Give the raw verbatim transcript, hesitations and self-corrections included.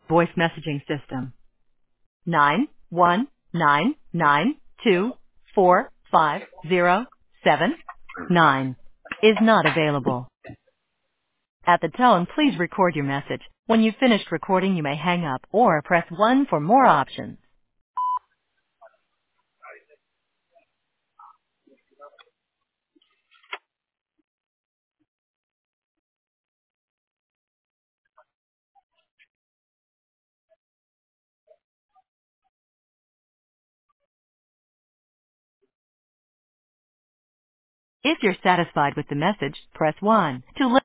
voice messaging system. Nine one nine nine two four five zero seven nine is not available. At the tone, please record your message. When you've finished recording, you may hang up or press one for more options. If you're satisfied with the message, press one. To